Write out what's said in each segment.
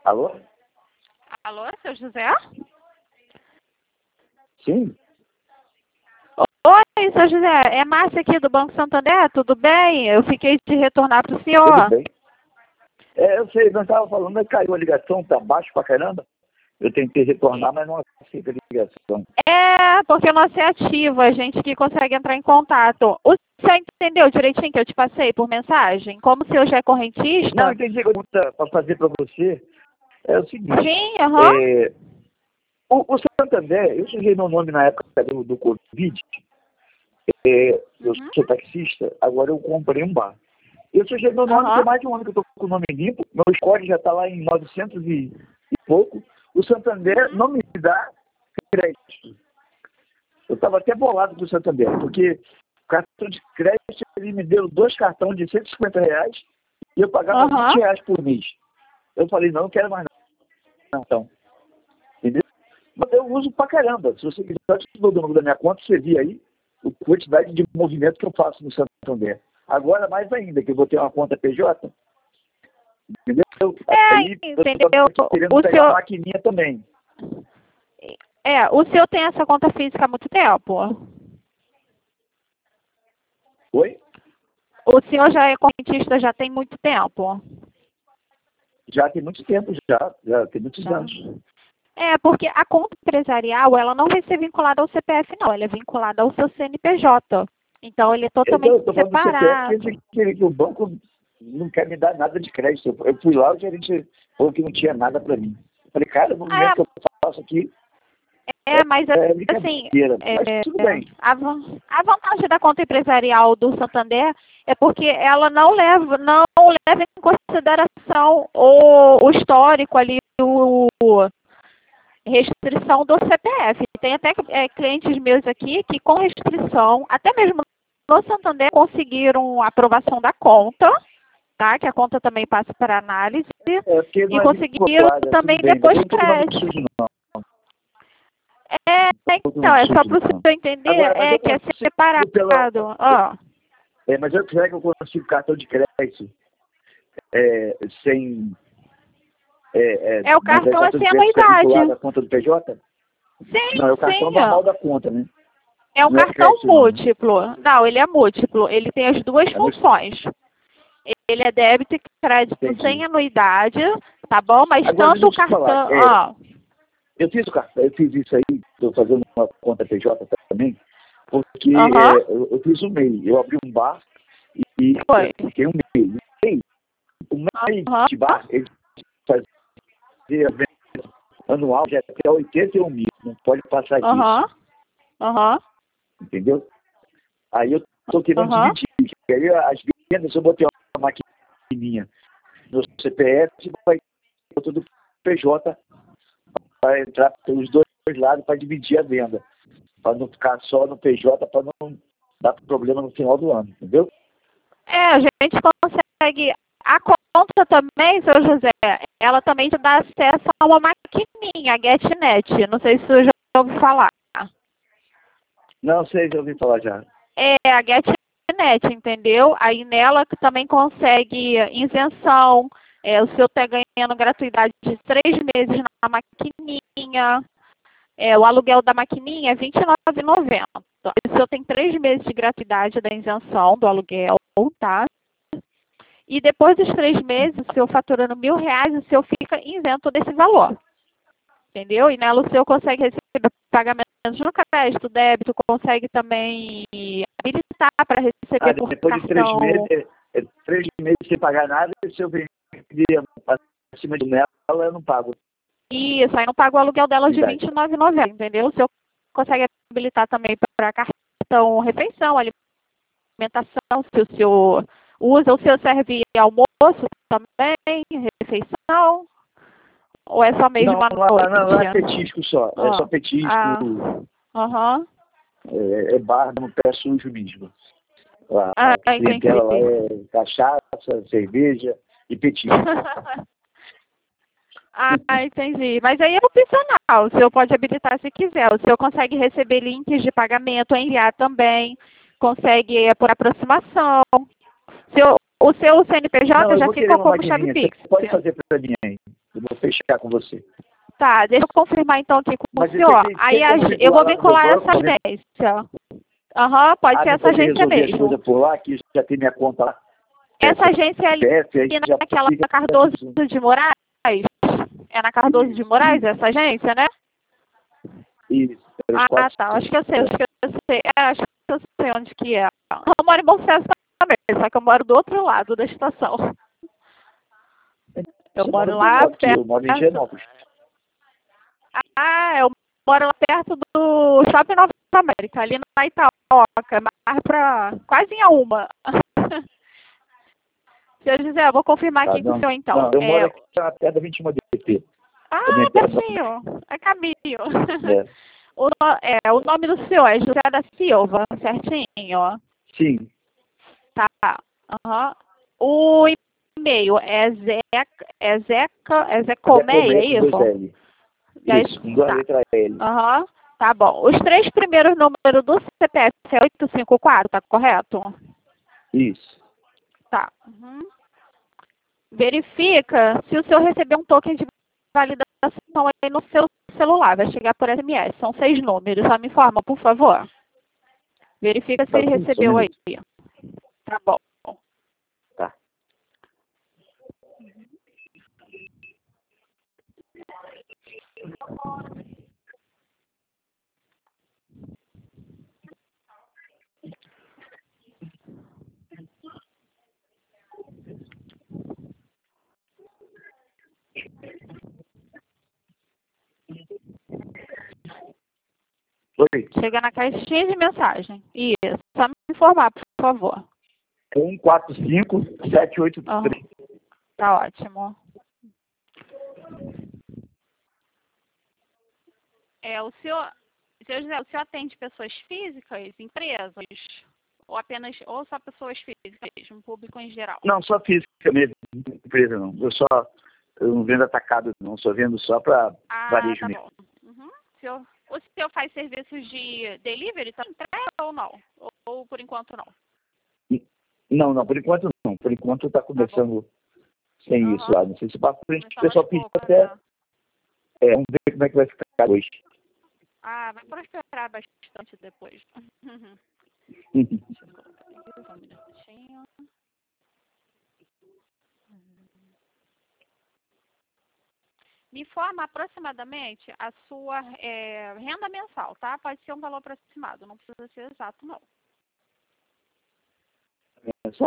Alô? Alô, seu José? Sim? Oi, seu José. É Márcia aqui do Banco Santander, tudo bem? Eu fiquei de retornar para o Tudo senhor. bem. Eu sei, nós estávamos falando, mas caiu a ligação, tá baixo pra caramba. Eu tentei retornar, mas não aceita a ligação. É, porque não é ativa, a gente que consegue entrar em contato. O senhor entendeu direitinho que eu te passei por mensagem? Como o senhor já é correntista? Não, entendi a pergunta para fazer para você. É o seguinte, Sim, aham. o Santander, eu sujeitei meu nome na época do Covid, eu Uhum. sou taxista, agora eu comprei um bar. Eu sujeitei meu nome, tem mais de um ano que eu estou com o nome limpo, meu score já está lá em 900 e pouco. O Santander não me dá crédito. Eu estava até bolado com o Santander, porque o cartão de crédito, ele me deu 2 cartões de R$ 150 e eu pagava R$ 20 por mês. Eu falei, não quero mais não. Então, entendeu? Mas eu uso pra caramba. Se você quiser, eu te dou o número da minha conta, você vê aí a quantidade de movimento que eu faço no Santander. Agora, mais ainda, que eu vou ter uma conta PJ, entendeu? Aí, Entendeu? eu estou querendo O pegar a senhor, maquininha também. o senhor tem essa conta física há muito tempo? Oi? O senhor já é correntista já tem muito tempo? Já tem muito tempo, já tem muitos Já. anos. É, porque a conta empresarial, ela não vai ser vinculada ao CPF, não. Ela é vinculada ao seu CNPJ. Então, ele é Então, totalmente eu estou falando do CPF, separado. que o banco não quer me dar nada de crédito. Eu fui lá, o gerente falou que não tinha nada para mim. Eu falei, cara, o movimento que eu faço aqui Mas é assim, brincadeira. Mas tudo bem. a vantagem da conta empresarial do Santander é porque ela não leva em consideração o histórico ali, restrição do CPF. Tem até clientes meus aqui que com restrição, até mesmo no Santander, conseguiram a aprovação da conta, tá? Que a conta também passa para análise, Porque não e é conseguiram vinculada, também tudo bem, mas depois eu não estou com o nome crédito. sujo, não. Não estou com o Então, nome é só sujo, para o não. senhor entender, Agora, mas eu que é consigo separado. Ó. mas será que eu consigo cartão de crédito sem... É o mas é cartão cartão de sem crédito que é vinculado anuidade. à conta do PJ? Não, é o cartão Sim. normal da conta, né? É um Não é cartão crédito, não, né? múltiplo. Não, ele é múltiplo. Ele tem as duas É no... funções. Ele é débito e crédito sem Entendi. anuidade, tá bom? Mas Agora, deixa tanto eu o te falar. cartão... Ó. Eu fiz o cartão, eu fiz isso aí, estou fazendo uma conta PJ também, porque Aham. eu fiz um MEI. Eu abri um bar e Foi. eu fiquei um MEI. O MEI Aham. de bar, ele fazia venda anual de até 81 mil. Não pode passar disso, Aham. Aham. entendeu? Aí eu estou querendo Aham. dividir. Que aí as vendas, eu botei uma maquininha no CPF, vai ter tudo PJ para entrar pelos dois lados para dividir a venda. Para não ficar só no PJ, para não dar problema no final do ano, entendeu? A gente consegue... A conta também, seu José, ela também te dá acesso a uma maquininha, a GetNet. Não sei se você já ouviu falar. Não sei, já ouvi falar já. É a GetNet, entendeu? Aí nela que também consegue isenção. O senhor está ganhando gratuidade de 3 meses na maquininha. O aluguel da maquininha é R$ 29,90. O senhor tem 3 meses de gratuidade da isenção do aluguel, tá? E depois dos 3 meses, o senhor faturando R$ 1.000, o senhor fica isento desse valor. Entendeu? E nela o senhor consegue receber pagamentos no crédito, débito, consegue também habilitar para receber por Depois de cartão. 3 meses sem pagar nada, se eu vender acima de nela, eu não pago. Isso, aí não paga o aluguel dela de Verdade. R$ 29,90, entendeu? O senhor consegue habilitar também para cartão refeição, alimentação, se o senhor usa, o senhor serve almoço também, refeição, ou é só mesmo Não, à lá é noite? petisco só. É só petisco, Aham. é bar no pé sujo mesmo. A Entendi. clientela lá é cachaça, cerveja e petisco. Entendi. Mas aí é opcional. O senhor pode habilitar se quiser. O senhor consegue receber links de pagamento, enviar também. Consegue por aproximação. O seu CNPJ Não, eu já vou querer fica uma como chave maquininha. Você Pix. pode fazer para mim aí. Eu vou fechar com você. Tá, deixa eu confirmar então aqui com Mas o senhor. tem Aí como eu vou vincular lá no vincular banco, essa né? agência. Aham, pode ser essa Depois de agência resolver as mesmo. coisas por lá, que já tem minha conta lá. Essa agência é ali aí já naquela fica Cardoso tudo. de Moraes? É na Cardoso de Moraes, essa agência, né? Isso, Ah, 34. tá. Acho que eu sei, acho que eu sei. Acho que eu sei onde que é. Eu moro em Bom Sucesso também, só que eu moro do outro lado da estação. Eu Você moro mora lá aqui, eu moro em perto. Genópolis. Ah, eu moro lá perto do Shopping Nova América, ali na Itaoca, mais pra quase em Uma. Seu José, eu vou confirmar Tá, aqui com o senhor então. não, eu moro aqui na perto da 21 DP. Ah, pertinho. É caminho. É. O nome do senhor é José da Silva, certinho? Sim, Tá. Aham. O e-mail é Zecomeia, é com dois isso? L. Isso, com duas Tá. letras L. Aham. Tá bom. Os 3 primeiros números do CPF é 854, tá correto? Isso. Tá. Uhum. Verifica se o senhor recebeu um token de validação aí no seu celular. Vai chegar por SMS. São 6 números. Só me informa, por favor. Verifica se Tá, ele só um recebeu aí. minuto. Tá bom. Tá. Oi. Chega na caixinha de mensagem. Isso. Só me informar, por favor. 145783. Aham. Tá ótimo. Seu José, o senhor atende pessoas físicas, empresas? Ou só pessoas físicas mesmo, público em geral? Não, só física mesmo, empresa não. Eu não vendo atacado não, só vendo só para varejo Tá mesmo. bom. Uhum. O senhor faz serviços de delivery, tá? Entrega ou não? Ou por enquanto não? Não, por enquanto não. Por enquanto está começando sem isso lá. Não sei se para frente o pessoal pediu até. Né? Vamos ver como é que vai ficar hoje. Vai prosperar bastante depois. Deixa eu colocar aqui, só um minutinho. Me informa aproximadamente a sua renda mensal, tá? Pode ser um valor aproximado, não precisa ser exato, não. Só,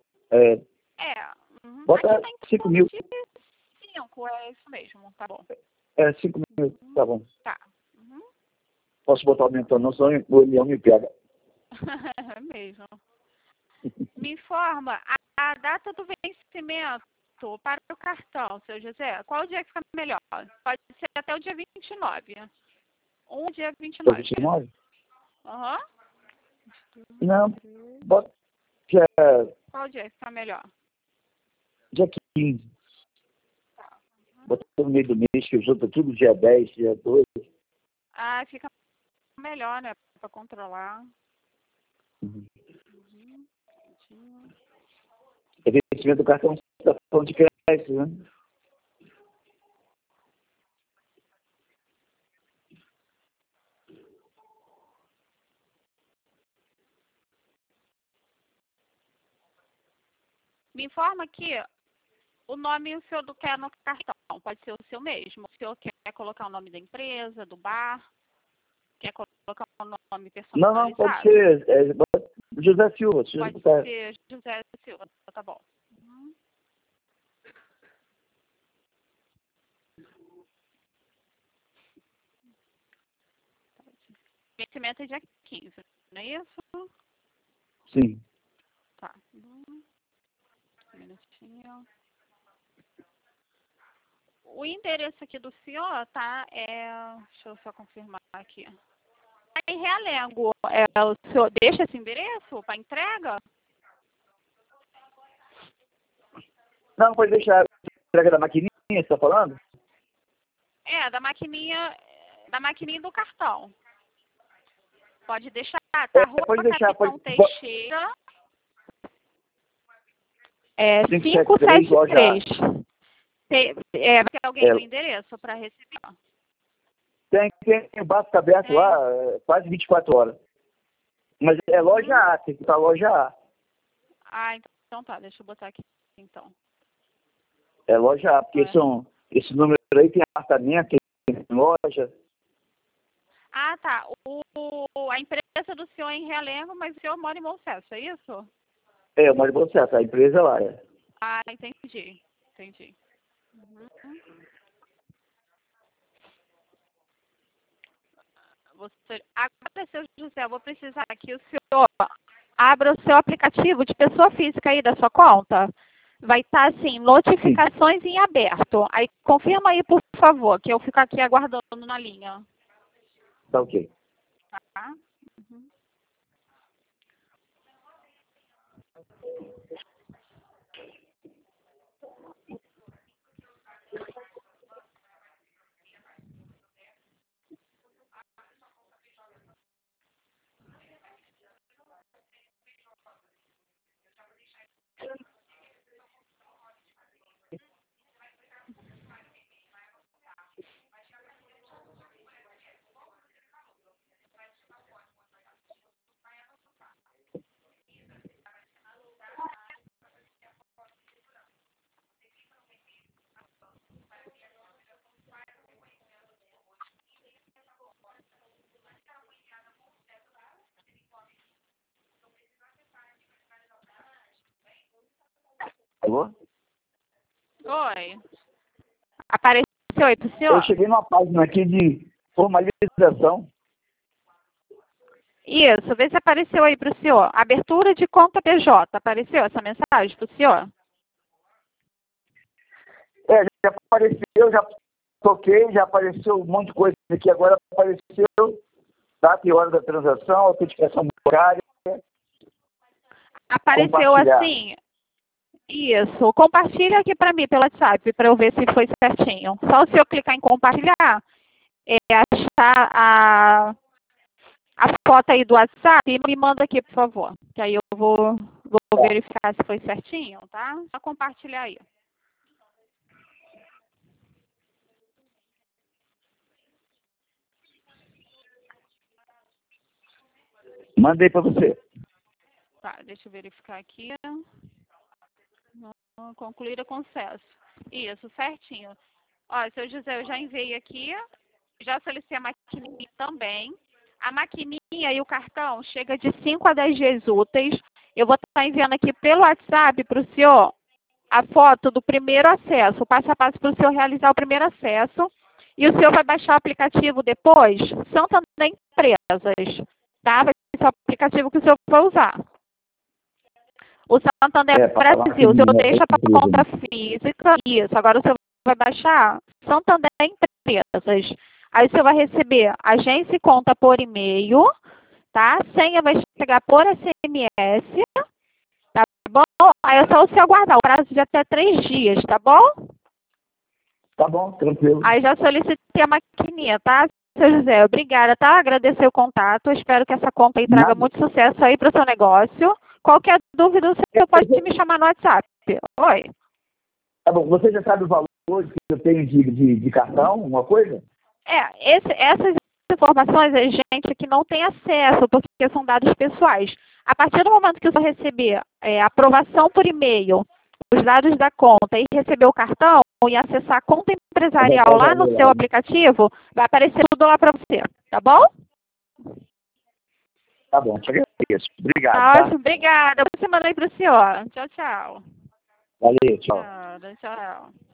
bota Aqui tem 5 mil. 5, é isso mesmo, tá bom. 5 mil, tá bom. Tá. Uhum. Posso botar aumentando, não, senão o leão me pega. É mesmo. Me informa a data do vencimento para o cartão, seu José. Qual dia que fica melhor? Pode ser até o dia 29. Dia 29. 29? Aham. Não, bota dia, Qual dia que fica melhor? dia 15. Bota no meio do mês, que os outros tudo dia 10, dia 12. Fica melhor, né? Para controlar. Uhum. É vencimento do cartão da fonte de crédito, né? Me informa que o nome o senhor quer no cartão. Pode ser o seu mesmo. O senhor quer colocar o nome da empresa, do bar? Quer colocar o nome personalizado? Não, pode ser José Silva. Pode ser José Silva, tá bom. Uhum. Vencimento é dia 15, não é isso? Sim. Tá. Um minutinho. O endereço aqui do senhor, tá? Deixa eu só confirmar aqui. Em Realengo, o senhor deixa esse endereço para entrega? Não, pode deixar a entrega da maquininha, você está falando? Da maquininha do cartão. Pode deixar, tá? Rua Pode deixar, Capitão pode. Teixeira. 573, loja 573. Vai ter alguém no endereço para receber? Tem, o bar está aberto lá quase 24 horas. Mas é loja A, tem que estar loja A. Ah, então tá, deixa eu botar aqui então. É loja A, porque esse número aí tem apartamento, tem loja. Ah, tá. A empresa do senhor é em Realengo, mas o senhor mora em Bom Sucesso, é isso? Eu moro em Bom Sucesso, a empresa lá é. Ah, entendi. Uhum. Agora, seu José, eu vou precisar que o senhor abra o seu aplicativo de pessoa física aí da sua conta. Vai estar, assim, notificações em aberto. Aí, confirma aí, por favor, que eu fico aqui aguardando na linha. Tá ok. Tá? Uhum. Alô? Oi. Apareceu aí pro senhor? Eu cheguei numa página aqui de formalização. Isso, vê se apareceu aí pro senhor. Abertura de conta PJ. Apareceu essa mensagem pro senhor? Já apareceu, já toquei, já apareceu um monte de coisa aqui. Agora apareceu data e hora da transação, autenticação bancária. Apareceu assim. Isso. Compartilha aqui para mim pelo WhatsApp, para eu ver se foi certinho. Só se eu clicar em compartilhar, achar a foto aí do WhatsApp e me manda aqui, por favor. Que aí eu vou verificar se foi certinho, tá? Só compartilhar aí. Mandei para você. Tá, deixa eu verificar aqui. Concluir o concesso. Isso, certinho. Ó, seu José, eu já enviei aqui. Já solicitei a maquininha também. A maquininha e o cartão chega de 5 a 10 dias úteis. Eu vou estar enviando aqui pelo WhatsApp para o senhor a foto do primeiro acesso, o passo a passo para o senhor realizar o primeiro acesso. E o senhor vai baixar o aplicativo depois, Santander Empresas, tá? Vai ser o aplicativo que o senhor vai usar. O Santander Brasil, o senhor deixa para conta física. Isso, agora o senhor vai baixar Santander Empresas. Aí o senhor vai receber agência e conta por e-mail, tá? Senha vai chegar por SMS, tá bom? Aí é só o senhor aguardar, o prazo de até 3 dias, tá bom? Tá bom, tranquilo. Aí já solicitei a maquininha, tá, seu José? Obrigada, tá? Agradecer o contato. Espero que essa compra aí traga muito sucesso aí para o seu negócio. Qualquer dúvida, o senhor pode me chamar no WhatsApp. Oi. Tá bom, você já sabe o valor que eu tenho de cartão, uma coisa? Essas informações a gente que não tem acesso, porque são dados pessoais. A partir do momento que o senhor receber aprovação por e-mail, os dados da conta e receber o cartão e acessar a conta empresarial lá no seu aplicativo, vai aparecer tudo lá para você, tá bom? Tá bom, te agradeço. Obrigado. Tá Tá? ótimo, obrigada. Boa semana aí para o senhor. Tchau, tchau. Valeu, tchau. Tchau.